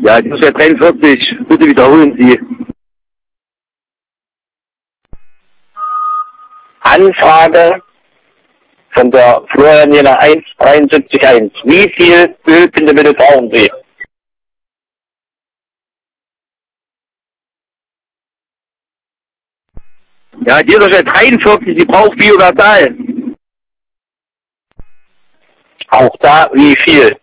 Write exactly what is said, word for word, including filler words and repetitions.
Ja, das wäre dreiundvierzig. Bitte wiederholen Sie. Anfrage von der Florian eins sieben drei eins. Wie viel Ölbindemittel brauchen Sie? Ja, dieser steht dreiundvierzig, Sie brauchen Biogasal. Auch da, wie viel?